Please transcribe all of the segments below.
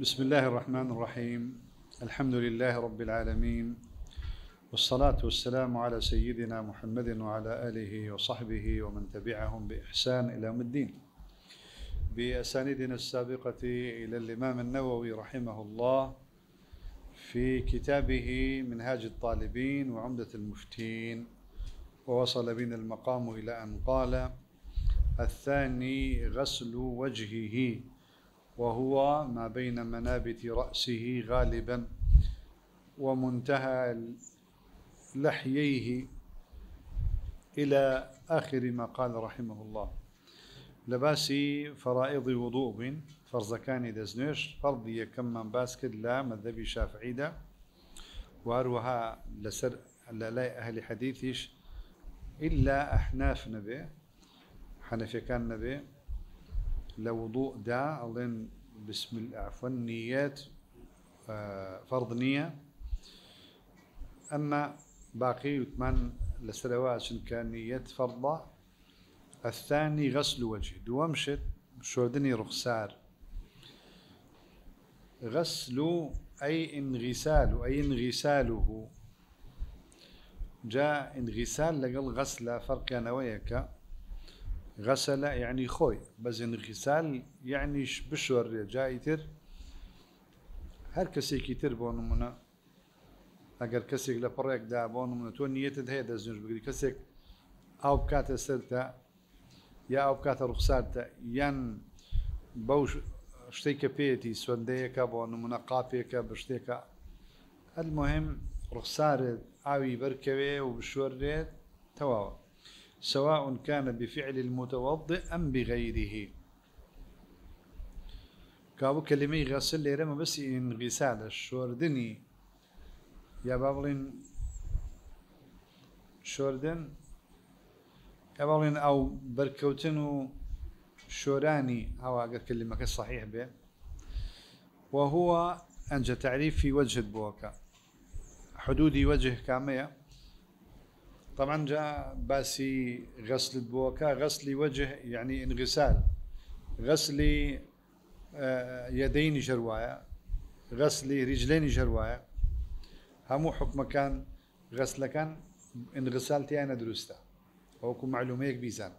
بسم الله الرحمن الرحيم. الحمد لله رب العالمين، والصلاة والسلام على سيدنا محمد وعلى آله وصحبه ومن تبعهم بإحسان إلى يوم الدين، بأسانيدنا السابقة إلى الإمام النووي رحمه الله في كتابه منهاج الطالبين وعمدة المفتين، ووصل بنا المقام إلى أن قال: الثاني غسل وجهه، وهو ما بين منابت رأسه غالبا ومنتهى لحييه إلى آخر ما قال رحمه الله. لباسي فرائض وضوء بين فرزكاني دزنوش فرضي كم من باسكت لا مذهبي شافعي دا واروها لسر لا أهل حديثيش إلا أحناف نبي حنفي كان نبي لوضوء دا أظن بسم الله عفوا نيات فرض نية. أما باقي وثمان لسروات كان نية فرضة. الثاني غسل وجه دوامشت شودني رخسار غسل أي انغسال أي انغساله جاء انغسال لقل غسل فرق نويك غسل يعني خوي بس انغسال يعني بشور جايتر هر كسي كتير بونمنا اگر كسيك لبريك دا بونمنا تو نيتد هي دزنج بقري كسيك او بكات سرتا يا او بكات رخصارتا ين بوش شتيك بيتي سونديكا بونمنا قافيكا بشتيكا. المهم رخصار اوي بركوي وبشور تواوا سواء كان بفعل المتوضئ أم بغيره. كابو كلمة غسل ليرما بس إن غسالة شوردني يا بابلين شوردن يا بابلين أو بركوتنو شوراني أو أقول كلمة صحيح به، وهو أنجى تعريف في وجه البوكا حدود وجه كامية. طبعا جاء باسي غسل البوكا غسل وجه يعني انغسال، غسل يدين جروايا، غسل رجلين جروايا، همو حكم كان غسل كان انغسالتي أنا درسته وكم معلوميك بيزان.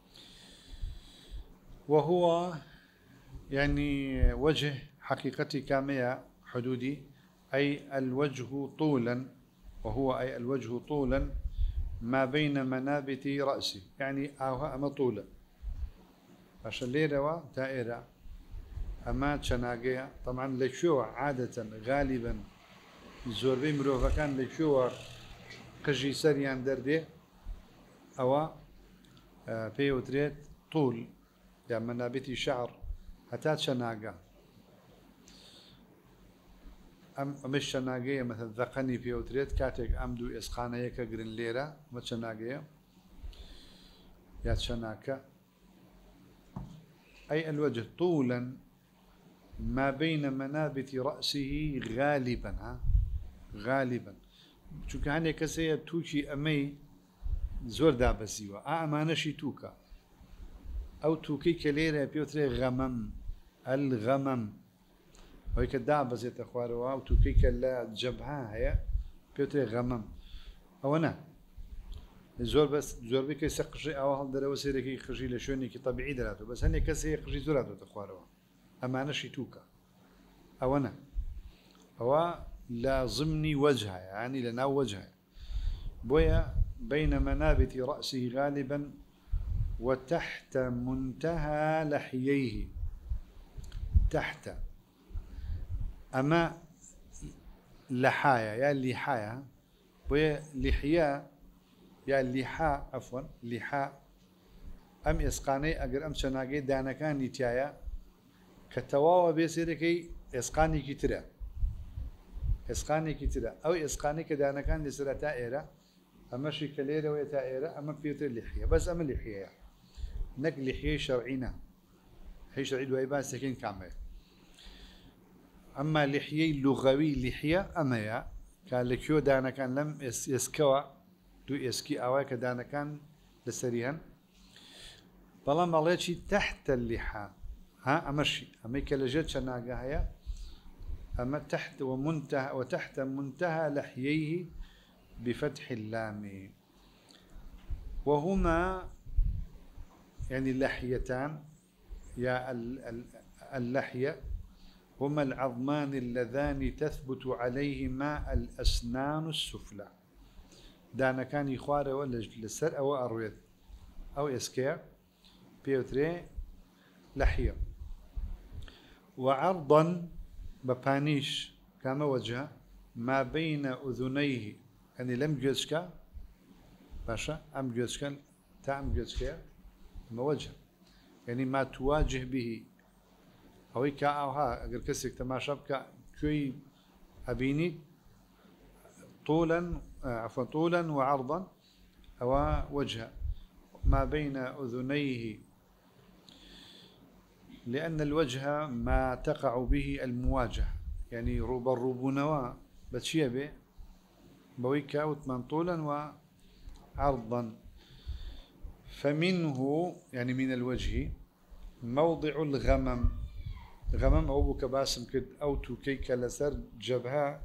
وهو يعني وجه حقيقتي كامية حدودي أي الوجه طولا، وهو أي الوجه طولا ما بين منابت رأسي يعني أوها أما طولة عشان ليروا تائرة أما تشناقية. طبعا لشو عادة غالبا زوربي مروفا كان لشو قجي سريان دردي أو بيوتريت طول يعني منابتي شعر حتى تشناقة مش شناقية مثل ذقني في أوتريت كاتك أمدو إسقانية كجرين ليرة ما شناقية يا شناكة أي الوجه طولا ما بين منابت رأسه غالبا. غالبا شو كان يكسي توشي أمي زور دابسيوا أمانشي توكا أو توكي كليرة بيوتري غمم الغمم وهيك الدعبة زي تخواروا وتوكيك لا جبهة هي بيوتري غمم أو أنا زور بس زور بك يسقشي أو هل دروسي لك يخرجي لشوني كي طبيعي دراته بس هني كسي يخرجي زوراته تخواروا أما أنا شيتوكا أو أنا هو لازمني وجهه يعني لنا وجهه بويا بين منابت رأسه غالبا وتحت منتهى لحييه تحت أما لحايا يا لحايا ويا لحيا يا لحاء عفوا لحاء أم إسقاني أجر أم شناقي دانا كان نتايا كتواوا بيصيركي إسقاني كتيرا إسقاني كتيرا أو إسقاني كدانا كان لسرة تائرة أما شي كليرة ويا تائرة أما بيوتر لحية بس أما لحية نك لحية شرعينا هي شرعي ويبان سكين كامل. أما لحية لغوي لحية أما يا كان لكيو دانا كان لم يسكوا دو يسكي أواك دانا كان لسريهن طالما الله شيء تحت اللحى ها أمشي أما كلا جت شناقة هيا أما تحت ومنتهى وتحت منتهى لحييه بفتح اللام. وهما يعني اللحيتان يا اللحية هما العظمان اللذان تثبت عليهما الأسنان السفلى. دانا كان يخوار ولا لسر أو أرويد أو إسكير بيوتري لحية. وعرضا ببانيش كما وجه ما بين أذنيه يعني لم جزكا باشا أم جزكا تام جزكا ما وجه يعني ما تواجه به أو كا أو ها أجر كسك تماشى بك كي أبيني طولا عفوا طولا وعرضا أو وجه ما بين أذنيه، لأن الوجه ما تقع به المواجهة يعني روب الروبونوا بتشيه به بويكا وثمان طولا وعرضا. فمنه يعني من الوجه موضع الغمم. غمم أو بكباسم كد أو توكيك لسر جبهة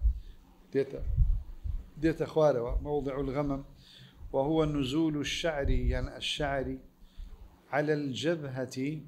ديتا خواروا موضع الغمم، وهو نزول الشعر يعني الشعر على الجبهة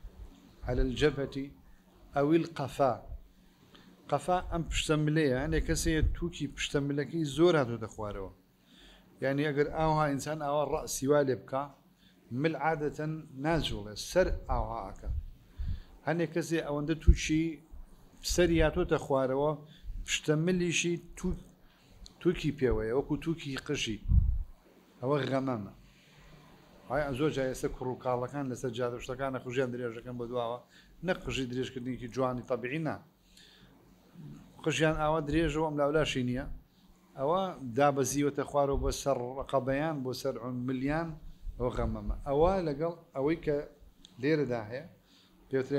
أو القفاء. قفاء أم بشتملية يعني كسي توكي بشتملكي زور هاتو تخواروا يعني أجر أوها إنسان أو الرأس والبكا مل عادة نازل السر أوها أكا هني كسي أو أنت توشي سرياتو تخواروا بشتملي شي توكي بيوي وكو توكي قشي أو غمامة. هاي زوجها يسكروا قال كان لسجاد وشتكان خرجان دريجة كان بدواوا نقشي دريج كدني كي جواني طبيعينا خرجان أو دريجة وأم لا شينيا أو دابزي وتخواروا بسر رقبيان بسر مليان وغمامة أو لقل أويك لير داهية بيوتري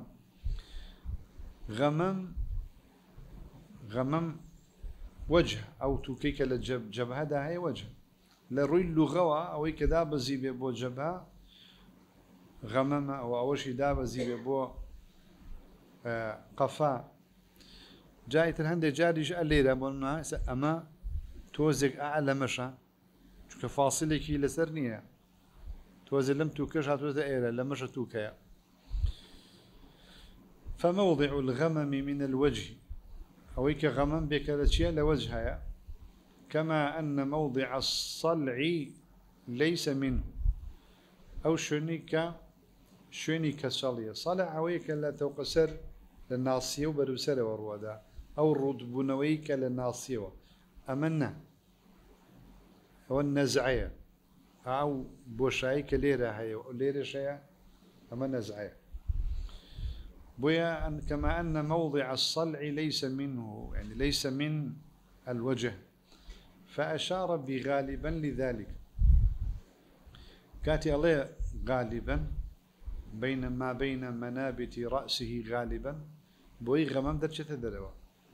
غمم وجه أو توكيك للجبهة داهية وجه لروي اللغة أو كذا بزي بيبو جبهة غمم أو أوشي دا بزي بيبو قفا. جايت الهندي جاريش الليلة بقولنا أما توزق أعلى مشى كفاصلة كي لسرنية توزق لم توكش هتوزق إيرا لمشى توكيا. فموضع الغمم من الوجه أو غمم بكالتشيا لوجهها، كما أن موضع الصلع ليس منه أو شنيك صلية صلع أويك لا توقسر للناصية وبرسر وروادا أو الرطبنويك للناصية أمنا هو النزعية أو بوشايك ليرة هي ليرة شيء أما نزعية بويا كما أن موضع الصلع ليس منه يعني ليس من الوجه، فأشار بغالبا لذلك كاتي الله غالبا ما بين منابت رأسه غالبا بوي غمام درجة تدروا.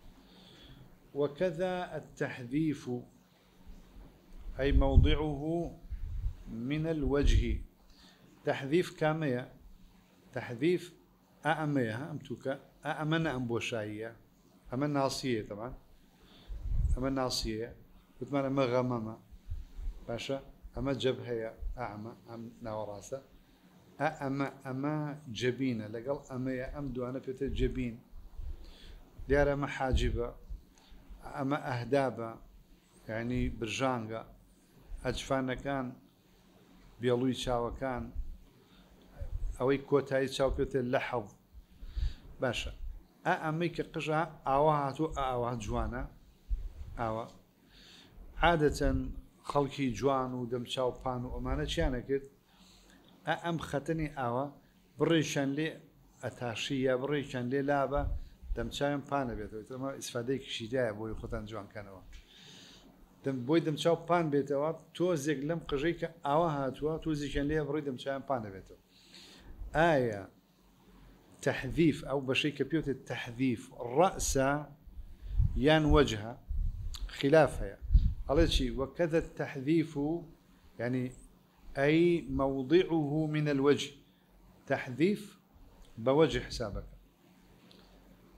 وكذا التحذيف أي موضعه من الوجه. تحذيف كامية تحذيف أأمية أمتوكا أأمنا أمبوشاية أما الناصية طبعا أما الناصية وثمان أما غمامة باشا أما جبهة أعمى أم نوراسة أما جبينة لقل أما يا أمدو أنا في الجبين ديار أما حاجبة أما أهدابة يعني برجانقة أجفانا كان بيلوي شاوة كان أوي كوتاي شاوة في اللحظ باشا أميك قشعة أواها جوانا أوا عادة خلقي جوان ودم شاو بان وأمانة شانا كد أم ختني أوا بريشان لي أتاشية بريشان لي لابا دم شاو بان بيتو تما استفاديك شداء بوي ختن جوان كانوا دم بوي دم شاو بان بيتو توزق لم قجيك أوا هاتوا توزيشان لي بري دم شاو بان بيتو آية تحذيف أو بشيك بيوت التحذيف الرأس يان وجهه خلافها قالت شيء. وكذا التحذيف يعني أي موضعه من الوجه تحذيف بوجه حسابك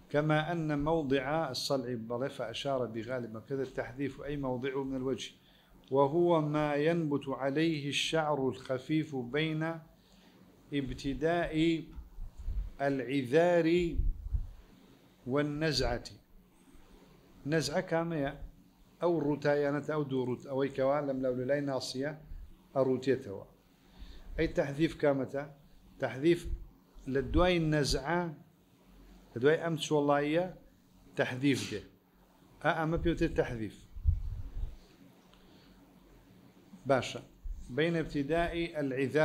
كما أن موضع الصلع بل فأشار بغالب كذا التحذيف أي موضعه من الوجه، وهو ما ينبت عليه الشعر الخفيف بين ابتداء العذار والنزعة. نزعة كامية أو روتايانة أو دوروت أو كوالم لو لاي ناصية أروتيتها. أي تحذيف كامتة تحذيف لدواي النزعة لدواي أمس والله تحذيف ده أما بيوت التحذيف باشا بين ابتداء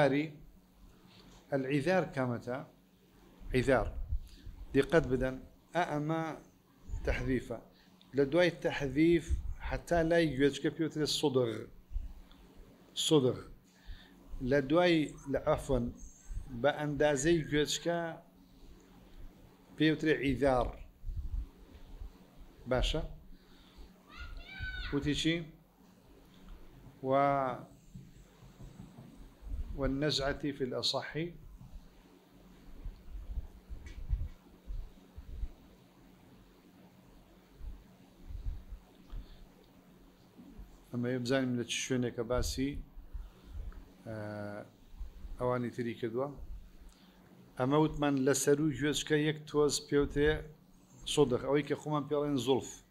العذار كامتة عذار دي قد بدن أما تحذيفه لدواي التحذيف حتى لا يوجد كبيوت الصدغ لدواي عفوا بأندازي يوجد بيوتري عذار باشا وتيشي والنزعة في الأصح أما يبزاني من الشوينة كباسي أواني تري كدوا أما وتمان لسرو جوز كيك توز بيوتي صدق أو يك خومن بيرين زلف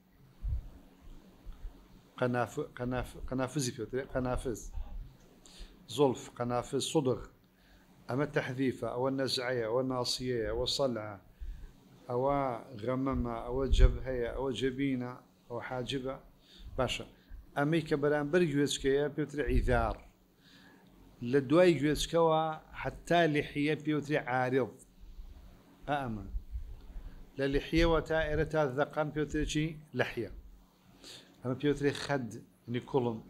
قنافذ بيوتي قنافذ زلف قنافذ صدق أما التحذيفة أو النزعية أو الناصية أو الصلعة أو غممة أو جبهية أو جبينة أو حاجبة باشا أميك برانبر جوزكيا بيوتري عذار لدواي جوزكوا حتى لحية بيوتري عارض أأمن للحية وتائرة الذقن بيوتري شي لحية أما بيوتري خد نيكولم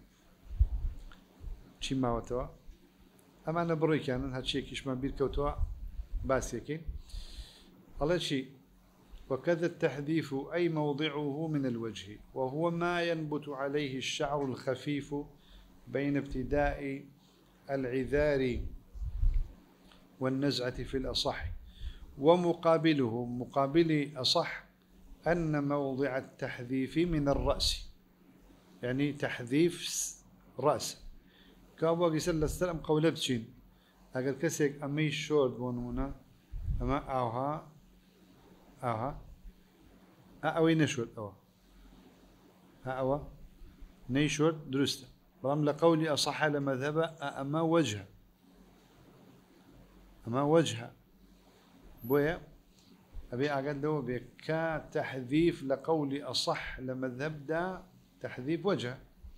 شي ما وتوا أما أنا بروي كان هادشي كيش ما بيركوتوا باسيكي الله شي وكذا التحذيف أي موضعه من الوجه، وهو ما ينبت عليه الشعر الخفيف بين ابتداء العذار والنزعة في الأصح. ومقابله مقابل أصح أن موضع التحذيف من الرأس، يعني تحذيف رأس كابو قيسل السلام قولة بشين أقل كسيك أمي شورد بونونا أما أوها أوي نشود أوا نيشود درسته برام لقولي أصح لمذهب أما وجه بويا أبي أقدو بك تحذيف لقولي أصح لمذهب دا تحذيف وجه.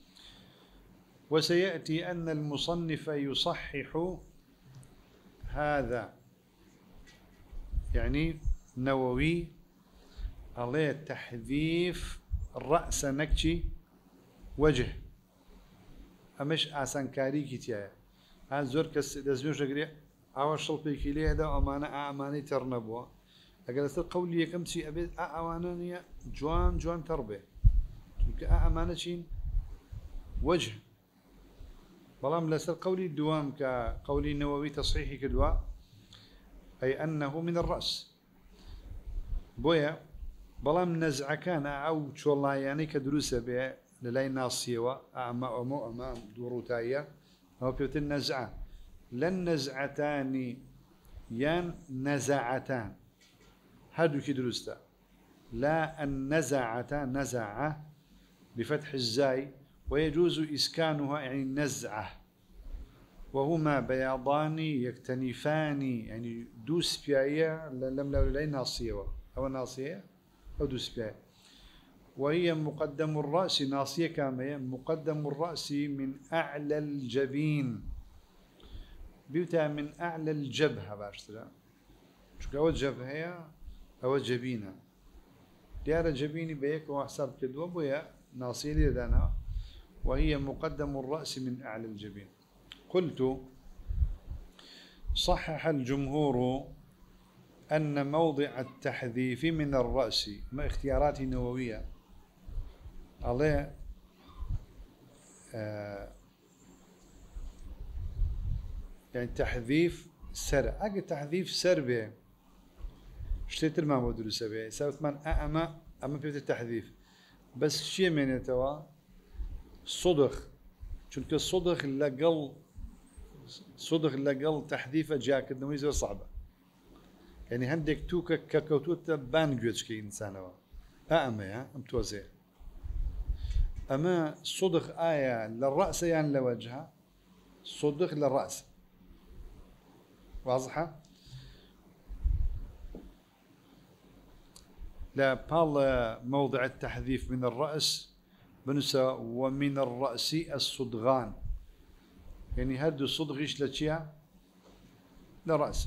وسيأتي أن المصنف يصحح هذا، يعني نووي عليه تحذيف الرأس نكشي وجه أمش آسان كاري كتيا هذا زور كس دزميش رجلي أول شلبي كليه ده أمانة ترنبوا أقول أصل قولي كم شيء أبي أمانة جوان تربية أمانة شين وجه بلام لسر قولي الدوام كقولي النووي تصحيحي كدوا أي أنه من الرأس بويا بلام نزع كان أو شو الله يعني كدروسة به للاي ناصية أمام دروتايا أو بيوت النزعة لن نزعتان ين نزعتان هادو كدروستا لا النزعتان نزعة بفتح الزاي ويجوز إسكانها يعني نزعة وهما بياضان يكتنفان يعني دوس بيايا لم لا ناصية أو ناصية أو دوس بيايا وهي مقدم الرأس ناصية كامية مقدم الرأس من أعلى الجبين بيوتا من أعلى الجبهة باشترا شو أول جبهة أو جبينة ديار جبيني بيك وحساب كدوة بويا ناصية لدانا وهي مقدم الرأس من أعلى الجبين. قلت صحح الجمهور أن موضع التحذيف من الرأس ما اختيارات نووية عليه يعني تحذيف سر أجل تحذيف سر به شتيتر ما مودر سبيه سوت من أما في التحذيف بس شيء من يتوا صدخ شنك الصدخ لقل تحذيف جاك النويزة صعبة يعني هندك توكا ككوتوتا بان جوتش كي إنسانوا أما متوزع أما صدخ آية للرأس يعني لوجهها صدخ للرأس واضحة لا بال موضع التحذيف من الرأس بنسى ومن الرأس الصدغان يعني هدو صدغيش لتشيا لرأس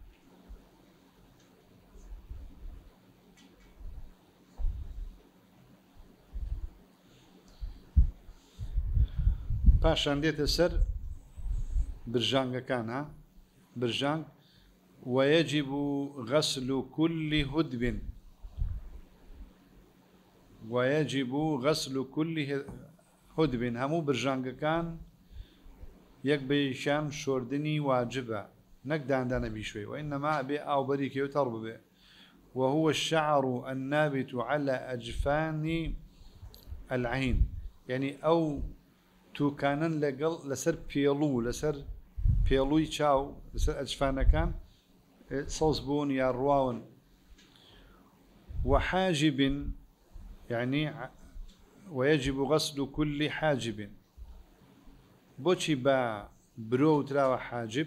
باشان ديت السر برجانغ كان برجانغ ويجب غسل كل هدب ويجب غسل كل هدب همو برجانغ كان يكبي شام شوردني واجبة نقدان دانا بيشوي وإنما أبي أو بريكي وترب به وهو الشعر النابت على أجفان العين يعني أو تو كانن لقل لسر بيلو لسر بيلوي تشاو لسر أجفان كان صوصبون يا رواون وحاجب يعني ويجب غسل كل حاجب بوشي با برو تراوى حاجب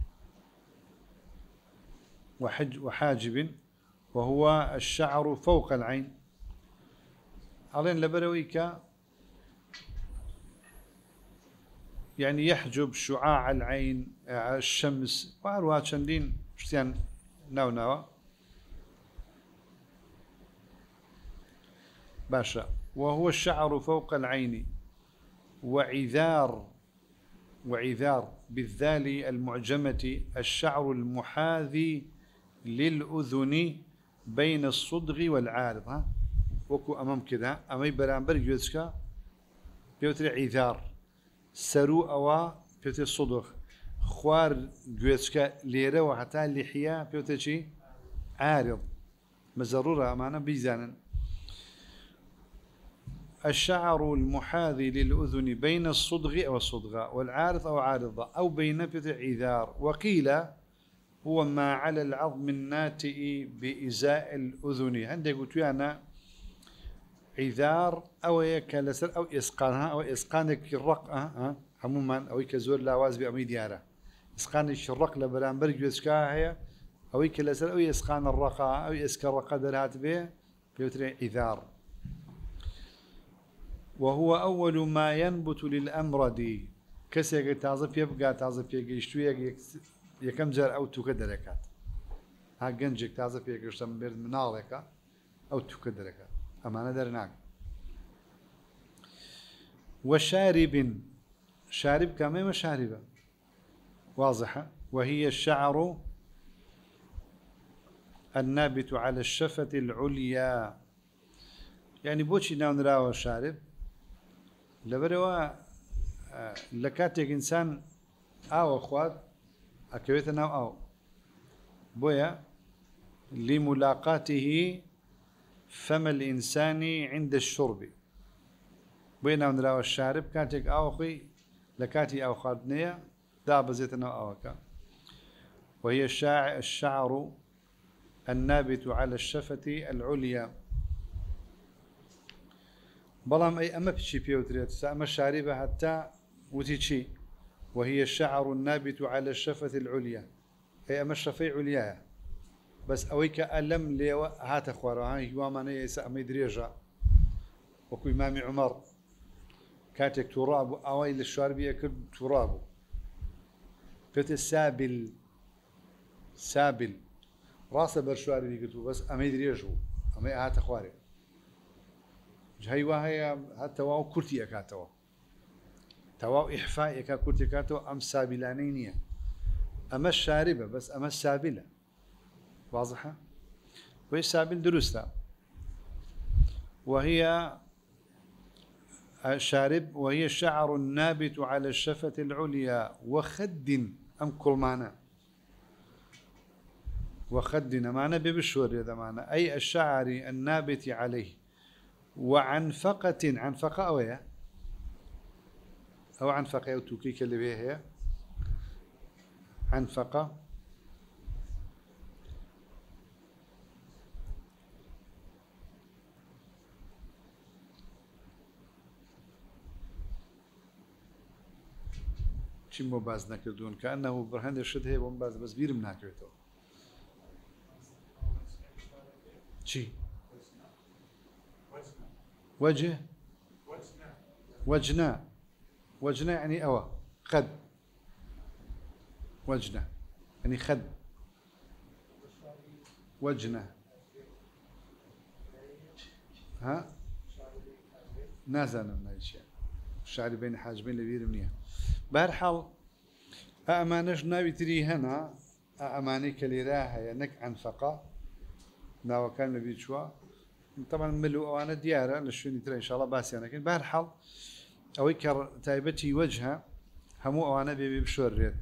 وحاجب وهو الشعر فوق العين علين لبرويك يعني يحجب شعاع العين الشمس وأروها شندين شتيان ناو باشا وهو الشعر فوق العين وعذار بالذال المعجمة الشعر المحاذي للأذن بين الصدغ والعارض وكو أمام كده أمي برامبر جوزكا بيوتري عذار سرو أوا بيوتري صدغ خوار جوزكا ليرة وحتى اللحية بيوتري عارض مزرورة أمانا بيزانا الشعر المحاذي للأذن بين الصدغ أو الصدغة والعارض أو عارضة أو بين عذار وقيل هو ما على العظم الناتئ بإزاء الأذن عندك قلت أنا عذار أو يكلسر أو إسقانها أو إسقانك الرق عموما أو يكزور لاواز بأمي ديارة إسقانك الرق لبرامبر جوزكا هي أو يكلسر أو إسقان الرقة أو إسك الرقة درهات به بيوتري عذار وهو أول ما ينبت للأمرد كسيك تعزف يبقى تعزف يجيشتوي يكم جار أو تكدركات ها جنجك تعزف يجيشتم برد منالك أو تكدركات أما ندرناك وشارب شارب كمان شاربة واضحة وهي الشعر النابت على الشفة العليا يعني بوشي ناون راو الشارب لبروا لكاتك إنسان أو أخوات أكويتنا أو بويا لملاقاته فم الإنسان عند الشرب بويا نراو الشارب كاتك أو أخي لكاتي أو خادنية داب زيتنا أوكا وهي الشعر النابت على الشفة العليا بلام أي أما بشي بيوتريت أما الشاربة حتى وتيشي وهي الشعر النابت على الشفة العليا أي أما الشفة عليا بس أويك ألم لي هات أخوارها يوامان يسا أما يدريجا وكو إمام عمر كاتك تراب أوي للشاربية كد تراب كت سابل راسه برشواري كتو بس أما يدريجو أما هات أخواري جهيوا هي حتى واو كرتي أكاتوا تواو إحفاء يكا كرتي أكاتوا أم سابلانينية أما الشاربة بس أما السابلة واضحة وهي السابل درستا وهي الشارب وهي الشعر النابت على الشفة العليا وخد أم كل معنا وخدنا معنا ببشور هذا معنا أي الشعر النابت عليه وعنفقة عنفقة أو عنفقة أو توكيك اللي بيه هي عنفقة شي مو باز نكردون كأنه برهان الشد هي باز بس بيرم ناكرته شي وجه وجنا وجنا يعني أوا خد وجنا يعني خد وجنا ها نازل من الشيء الشعر بين حاجبين لبير منيها بهرحال أمانش ناوي تري هنا أماني كليراها ينك عنفقة ناو كان نبي شوا طبعا ملو أنا ديارة لشوني ترى إن شاء الله بس يعني لكن بهرحال أويكر تايبتي وجهها همو أنا بشور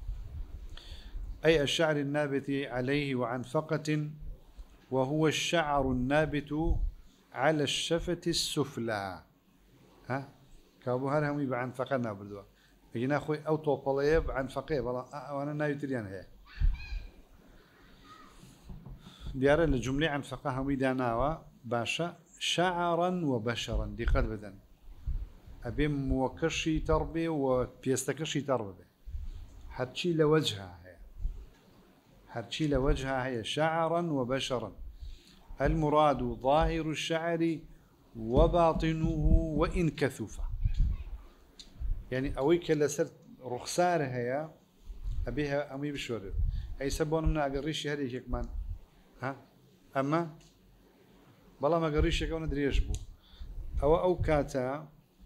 أي الشعر النابت عليه وعنفقة وهو الشعر النابت على الشفة السفلى ها كابو هر همي بعنفقة نابردوا يجينا أخوي أو طوبلية عنفقة والله وأنا ناوي تريان هي ديار الجملة عنفقة همي داناوا باشا شعرا وبشرا دقت بدن أبي موكشي تربي وبيستكشي تربي حتشي لوجهها هي حتشي لوجهها هي شعرا وبشرا المراد ظاهر الشعر وباطنه وإن كثف يعني أويك لسرت رخصار هي أبيها أمي بشورد أي سبون من أقريش هذه كمان ها أما بلا ما أقريش كمان دريش بو أو كاتا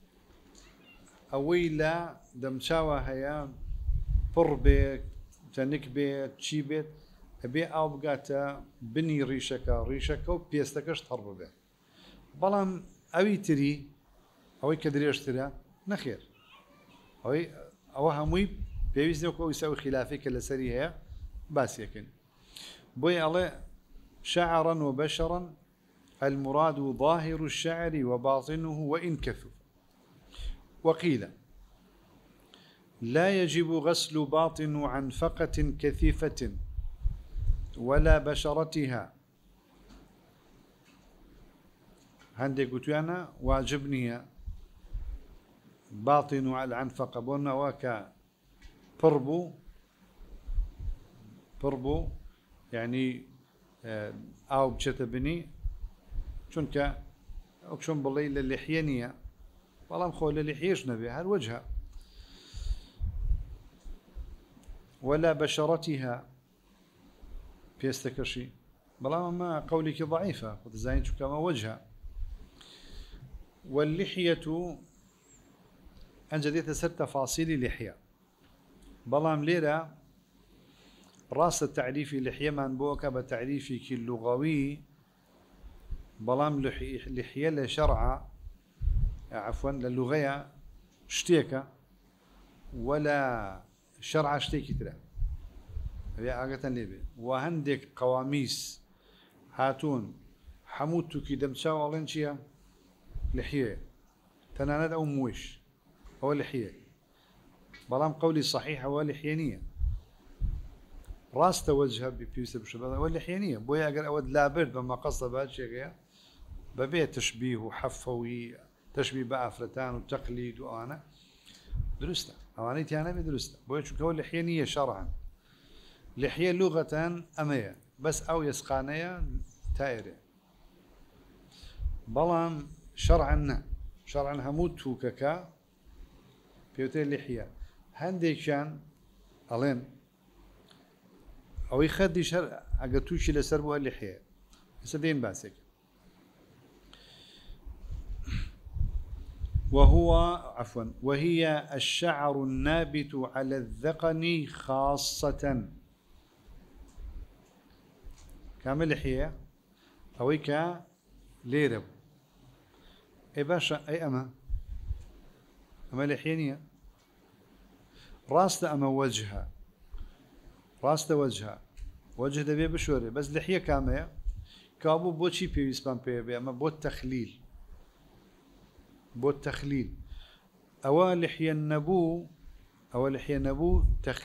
أويلا دمشاوة هي بربك تنكبة تشيبت أبي أو بقاتا بني ريشكا وبيستكش تهرب به بلام أوي تري أوي كدريش ترى نخير أو هموي بيوزني وكو يسوي خلافي كلا سري هي بس يكن بوي الله شعرا وبشرا المراد ظاهر الشعر وباطنه وإن كثف وقيل لا يجب غسل باطن عنفقة كثيفة ولا بشرتها عندي قلت أنا واجبني باطن على العنفقة بونا وكا بربو يعني أو بشتبني شنك أكشن بالله للحيانية والله مخول للحيش نبي هالوجهة ولا بشرتها بيستكشي بلا ما قولك ضعيفة قد زين شو كما وجهها واللحية أنجدت سر تفاصيل لحية بلا مليرة راس التعريف لحية من بوك بتعريفك اللغوي بلام لحية لشرع عفوا للغة شتيكا ولا شرع شتيكي ترى هي عادة ليبي وهندك قواميس هاتون حموتو كي دمشاو أولنشيا لحية تناند أو موش هو لحية بلام قولي صحيح هو لحيانية راس توجه ببيوسف بشباب هو لحيانية بويا أجر أود لا برد بما قصد بهذا الشيء غير ببيع تشبيه وحفوي تشبيه بأفرتان وتقليد وأنا درسته أوانيتي أنا بدرسته بويا شو كون لحيانية شرعا لحية لغة أمية بس أو يسقانية تائرة بلام شرعا هموت وككا بيوتين لحية هندي كان ألين أو يخدي شرع أقتوشي لسربوها اللحية سدين باسك وهي الشعر النابت على الذقن خاصة كامل لحية أويكا ليرب أي باشا أي أما لحيانية راست أما وجهها وجه دبي بشوري بس لحية كامية كابو بوشي بيسبان بي أما بو التخليل بو التخليل أول لحية النبو أول لحية نبو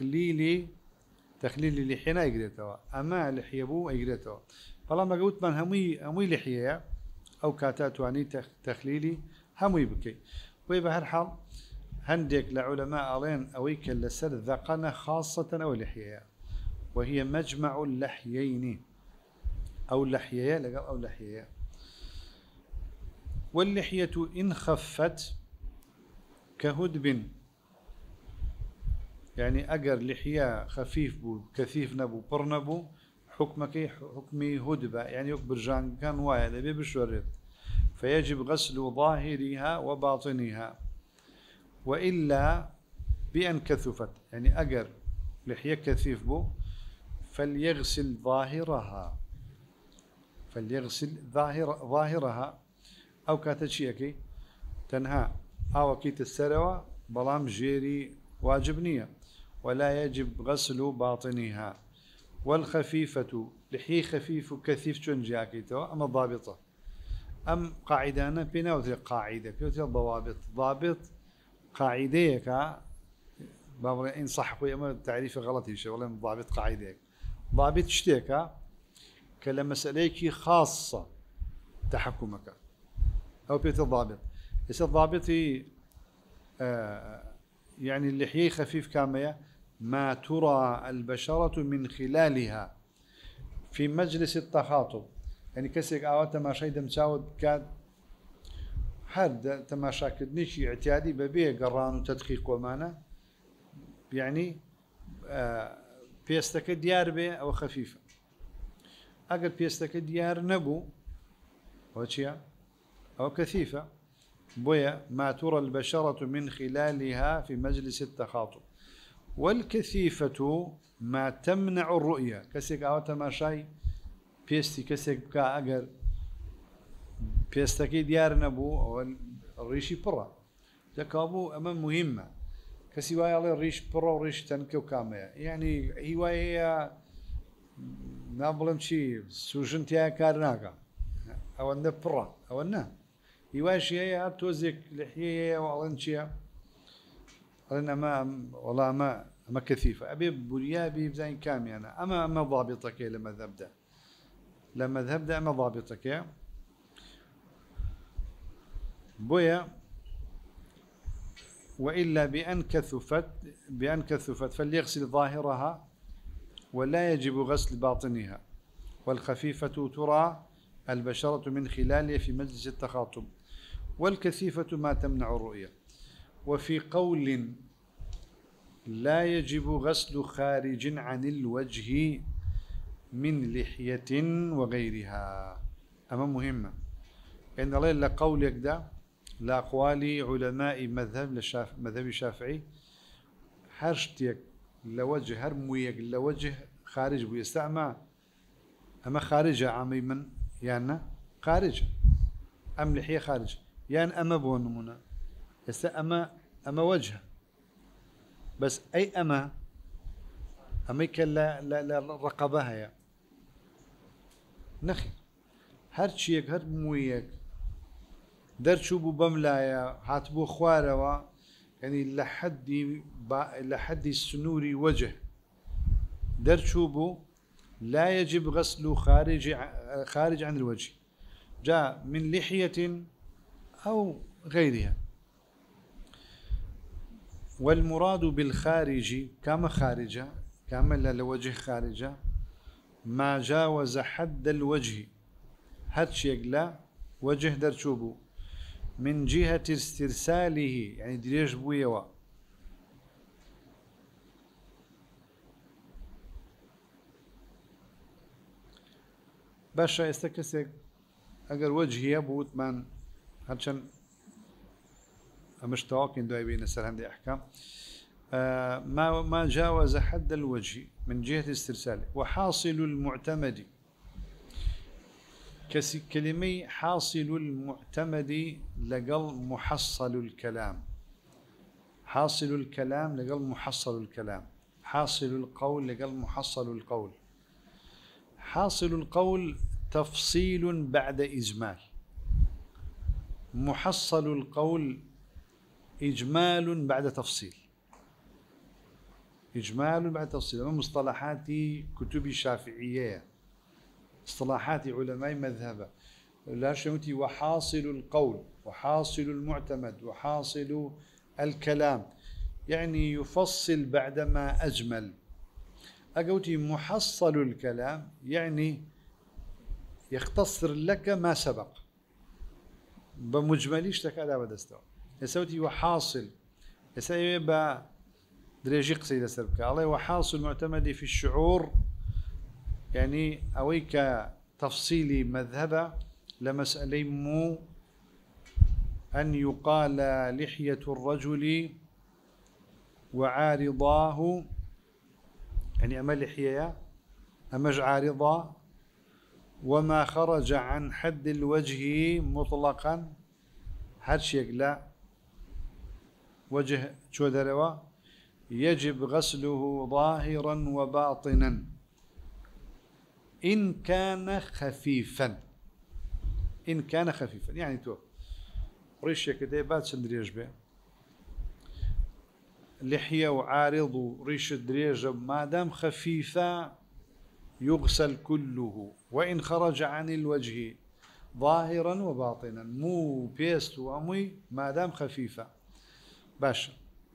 تخليلي لحينا يقدرتوا أما لحية بو يقدرتوا فلا ما قلت من همي لحية أو كاتات واني تخليلي همي بكي ويبهر حال هندك لعلماء ألين أويك لسر ذقنا خاصة أو لحية وهي مجمع اللحيين أو اللحية لقال أو لحية واللحية إن خفت كهدب يعني أجر لحية خفيف بو كثيف نبو برنبو حكمي هدبة يعني يكبر جان كان وايد أبي بشورت فيجب غسل ظاهرها وباطنها وإلا بأن كثفت يعني أجر لحية كثيف بو فليغسل ظاهرها أو كاتشيكي تنهى أو كيت السروة بلام جيري واجبنية ولا يجب غسل باطنها والخفيفة لحي خفيف كثيف تنجاكيتو أما ضابطة أم قاعدة بينا وثي قاعدة بيوتي ضوابط ضابط قاعدة كا بابا إن صح خوي أما تعريف غلط يشي ولا ضابط قاعدة ضابط اشتيكا كلام مسألة خاصة تحكمك أو بيت الضابط إذا الضابطي يعني اللحية خفيف كامية ما ترى البشرة من خلالها في مجلس التخاطب يعني كسيك آوات تماشاي دمتاود كاد حد تماشا كدنيشي اعتيادي ببيه قران وتدقيق ومانا يعني بيستك ديار بيه أو خفيفة أقل بيستك ديار نبو وشيا أو كثيفة بويا ما ترى البشرة من خلالها في مجلس التخاطب والكثيفة ما تمنع الرؤية كسيك أو تماشاي بيستي كسيك بكا أقل بيستكي ديار نبو أو الريشي برا تكابو أمام مهمة كسيواي على الريش برا وريش تنكو كامية يعني هواية نابلم شي سوجنتيا كارناكا أو أن برا أو أنه هواية هي توزك لحية وألنشيا أنا ما والله ما كثيفة أبي بريابي بزين كامي أنا أما ضابطك لما ذهب أما ضابطك بويا وإلا بأن كثفت فليغسل ظاهرها ولا يجب غسل باطنها والخفيفة ترى البشرة من خلالها في مجلس التخاطب والكثيفة ما تمنع الرؤية وفي قول لا يجب غسل خارج عن الوجه من لحية وغيرها أما مهمة إن الله إلا قول يكدا لأقوال علماء مذهب الشافعي هرشتيك لوجه هرمويك لوجه خارج بيستعمى أما خارجة عمي من يعني خارج أم لحية خارج يعني أما بونمونا أما وجه بس أي أما لا رقبها يا نخي هرشيك هرمويك درشوبو بملايا هاتبو خواروا يعني لحد السنوري وجه درشوبو لا يجب غسل خارج عن الوجه جاء من لحية أو غيرها والمراد بالخارج كما خارجة كما لوجه خارجة ما جاوز حد الوجه هاتشيق لا وجه درشوبو من جهة استرساله يعني دريج بويوا باشا استكسك اگر وجهي يبوت من هرشان مش تواكين دواي بين السر عندي احكام ما جاوز حد الوجه من جهة استرساله وحاصل المعتمد كلمي حاصل المعتمد لقل محصل الكلام حاصل الكلام لقل محصل الكلام حاصل القول لقل محصل القول حاصل القول تفصيل بعد إجمال. محصل القول إجمال بعد تفصيل. إجمال بعد تفصيل من مصطلحات كتب الشافعية، اصطلاحات علماء مذهبه. لا شمتي وحاصل القول وحاصل المعتمد وحاصل الكلام، يعني يفصل بعدما أجمل. أقولتي محصل الكلام يعني يختصر لك ما سبق بمجمليش لك على بدستو. يسوتي وحاصل يسوي دريجي قصيدة سربك الله. وحاصل معتمدي في الشعور يعني أويك تفصيلي مذهبة لمسألة مو أن يقال لحية الرجل وعارضاه، يعني أما لحية أمج عارضة، وما خرج عن حد الوجه مطلقا هرشيك لا وجه شو دروا يجب غسله ظاهرا وباطنا إن كان خفيفا. إن كان خفيفا يعني تو ريشة كده بعد سندريج به لحية وعارض وريش دريجة ما دام خفيفة يغسل كله، وإن خرج عن الوجه ظاهرا وباطنا مو بيست وأمي ما دام خفيفة باشا.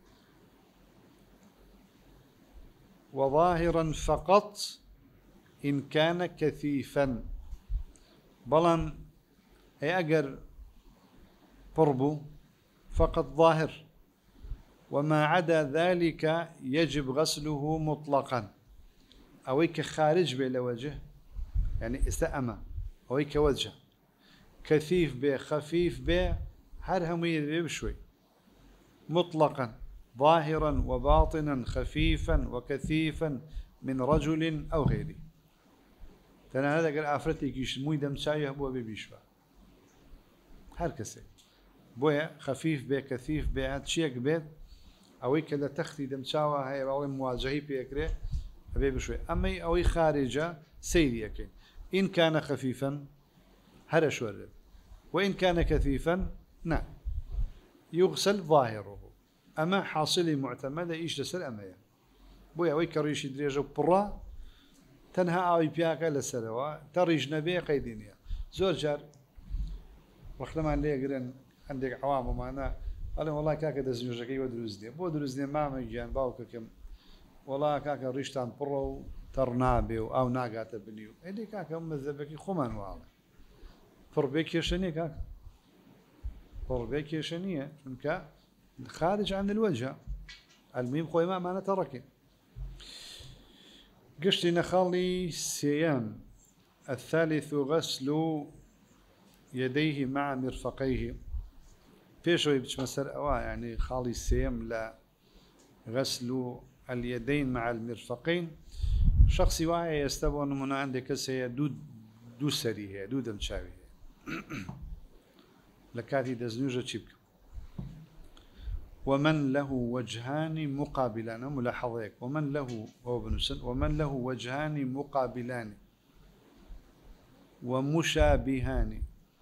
وظاهرا فقط إن كان كثيفا. بلان أي أجر قربه فقط ظاهر، وما عدا ذلك يجب غسله مطلقا. أويك خارج به لوجه يعني استأمة، أويك وجه كثيف به خفيف به هرهم يدري بشوي مطلقا ظاهرا وباطنا خفيفا وكثيفا من رجل أو غيره. تنا هذا قال أفرتك يشموي دم شايه بو بيشوا هر كسي بويا خفيف به كثيف به هاتشيك بيت أوي كذا تختي دم شاوه هاي أوي مواجهي بيكره أبي بشوي. أما أوي خارجة سيري أكين إن كان خفيفا هرش ورد، وإن كان كثيفا نعم يغسل ظاهره. أما حاصلي معتمدة إيش لسر أمايا بويا أوي كريش دريجة برا تنها أوي بياكا لسروا تريج نبي قيدينيا زور جار رخلما ليه قرن عندك عوام ومعنا قال والله كاكا دزنجكي ودروزني بو دروزني ما مجان باوكا كم والله كاكا ريشتان برو ترنابي أو ناقات بنيو إلي كاكا مذبكي خمان والله فربيك يشني كاكا فربيك يشني شنكا خارج عن الوجه الميم خوي ما أنا تركه. قشتي نخلي سيام. الثالث غسل يديه مع مرفقيه. بيشوي بتمسر أوا يعني خالي سيام لا غسل اليدين مع المرفقين. شخصي واعي يستبون من عندك سي دو سريه دو دمشاوي لكاتي دزنوجة تشيبك. ومن له وجهان مقابلان ملاحظيك ومن له ومن له وجهان مقابلان ومشابهان.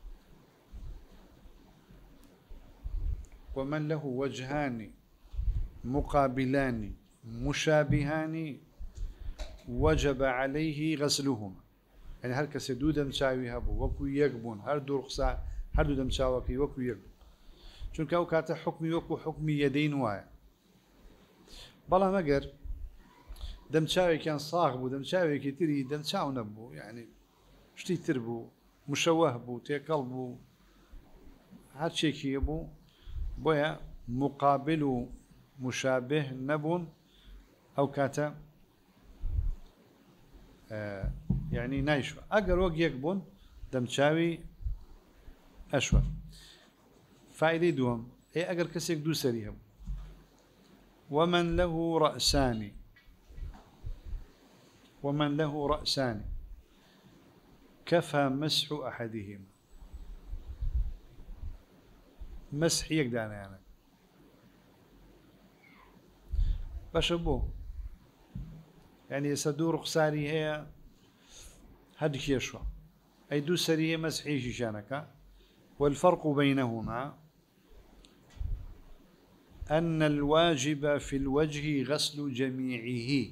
ومن له وجهان مقابلان مشابهان وجب عليه غسلهما. يعني هر كسي دو دمشاوي هبو وكو يقبون هر دو رخصة هر دو دمشاوكي وكو يقبون چونکە ئەو کاتە حکمی وەکو حکمی یەدەین وایە. بەڵام ئەگەر دەمچاوێکیان ساغ بوو دەمچاوێکی تری دەمچاو نەبوو یعنی شتی تر بوو مشەوەه بوو تێکەڵ بوو هەرچێکی بوو بۆیە مقابل و مشابه نەبوون ئەو کاتە یعنی نایشوە. ئەگەر وەک یەک بوون دەمچاوی ئەشوە. فائدة دوم أي أجر كسيك دو سريهم. ومن له رأسان ومن له رأسان كفى مسح أحدهما. مسح يقدانا يعني بشبو يعني يسدو رخصاري هي هاد كيشوا أي دو سريه مسحي شيشانك. والفرق بينهما أن الواجب في الوجه غسل جميعه.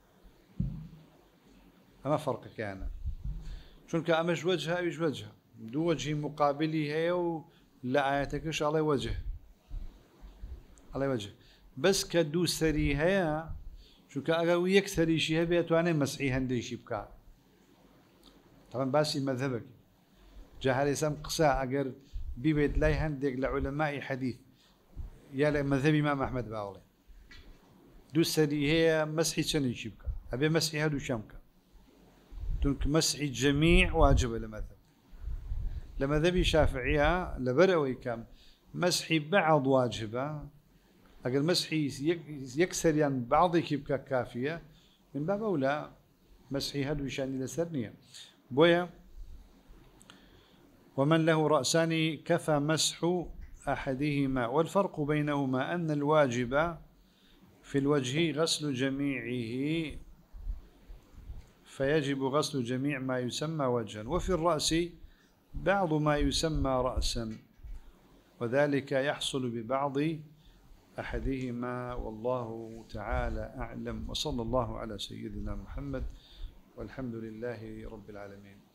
أما فرق كان شون كأمش وجهها إيش وجهها دو وجه مقابله هي لا آياتكش على وجه على وجه بس كدو سري هي شو كأجو يكسري شيء بيتواني مسحي هندي شبكة. طبعا باسي مذهبك جهل سام قصاء أجر بيبيت لا هندق لعلماء حديث يا لمذهب إمام أحمد باولي دو سري هي مسحي شنو شبكة أبي مسحي هادو شامكة تنك مسحي الجميع واجب لمذهب لمذهب الشافعية لبروي كم مسحي بعض واجبة أجر مسحي يكسر يعني بعض شبكة كافية من باب أولى مسحي هادو شان لسرنية بويا. ومن له رأسان كفى مسح أحدهما. والفرق بينهما أن الواجب في الوجه غسل جميعه فيجب غسل جميع ما يسمى وجها، وفي الرأس بعض ما يسمى رأسا وذلك يحصل ببعض أحدهما والله تعالى أعلم. وصلى الله على سيدنا محمد والحمد لله رب العالمين.